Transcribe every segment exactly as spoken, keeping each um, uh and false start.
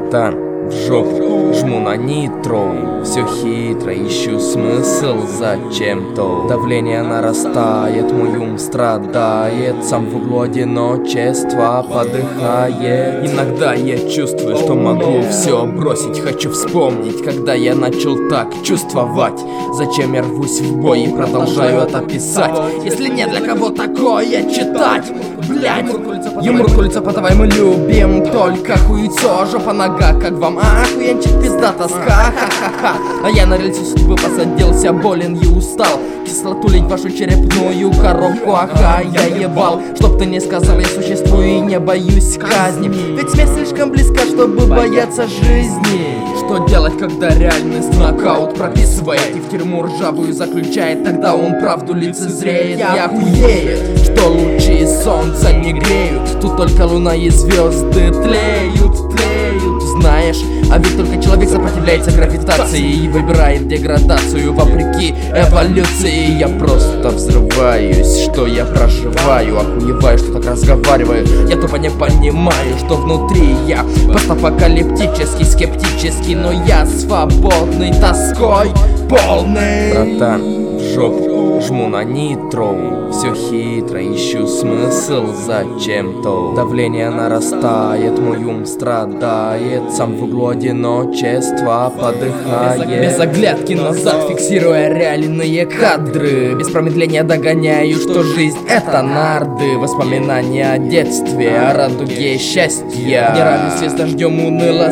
Братан, в жопу жму на нитро. Все хитро, ищу смысл зачем-то. Давление нарастает, мой ум страдает. Сам в углу одиночества подыхает. Иногда я чувствую, что могу все бросить. Хочу вспомнить, когда я начал так чувствовать. Зачем я рвусь в бой и продолжаю это писать, если нет для кого такое читать? Блять, юмор курица, подавай, мы любим только хуйцо, жопа, нога, как вам, а, охуенчик, пизда, тоска, ха-ха-ха. А я на рельсы судьбы посадился, болен и устал кислоту лить вашу черепную коробку, ага, я ебал. Чтоб ты не сказал, я существую и не боюсь казни, ведь смерть слишком близка, чтобы бояться жизни. Что делать, когда реальность нокаут прописывает и в тюрьму ржавую заключает? Тогда он правду лицезреет, я охуеет, что лучи солнца не греют. Тут только луна и звезды тлеют, тлеют. Знаешь, а ведь только человек сопротивляется гравитации и выбирает деградацию вопреки эволюции. Я просто взрываюсь, что я проживаю, охуеваю, что так разговариваю. Я тупо не понимаю, что внутри я постапокалиптический, скептический, но я свободный, тоской полный. Братан, в жопу жму на нитро. Все хитро, ищу смысл зачем-то. Давление нарастает, мой ум страдает. Сам в углу одиночества подыхает. Без оглядки назад, фиксируя реальные кадры. Без промедления догоняю, что жизнь это нарды. Воспоминания о детстве, о радуге счастья. Неравенстве с дождем уныло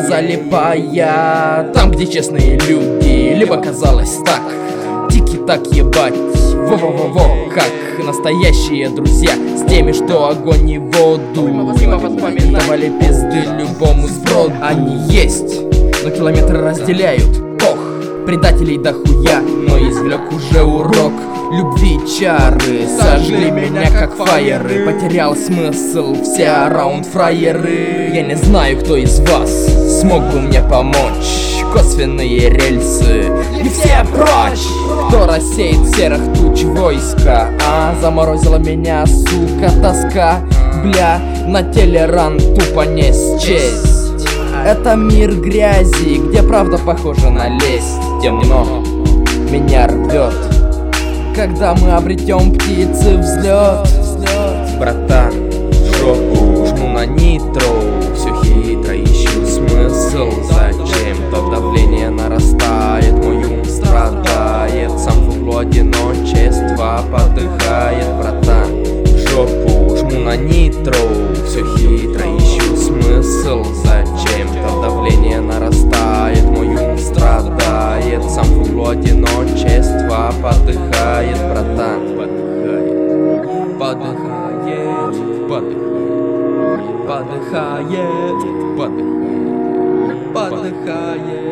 залипая. Там, где честные люди, либо казалось так. Тики-так ебать, во-во-во-во, как настоящие друзья, с теми, что огонь и воду давали пизды любому сброду. Они есть, но километры разделяют. Пох, предателей дохуя, но извлек уже урок. Любви чары сожгли меня как фаеры. Потерял смысл, все раунд фраеры. Я не знаю, кто из вас смог бы мне помочь. Косвенные рельсы и все прочь. Кто рассеет серых туч войска, а заморозила меня, сука, тоска. Бля, на теле ран тупо не счесть. Это мир грязи, где правда похожа на лесть. Темно, меня рвет, когда мы обретем птицы взлет. Братан, жопу жму на нитро. Все хитро, ищу смысл зачем-то. Давление нарастает, мой ум страдает. Сам в углу одиночества подыхает. Братан, жопу жму на нитро. Все хитро, ищу смысл зачем-то. Давление нарастает, мой ум страдает. Сам в углу одиночества подыхает. Братан, подыхает, подыхает, подыхает, подыхает, подыхает, подыхает.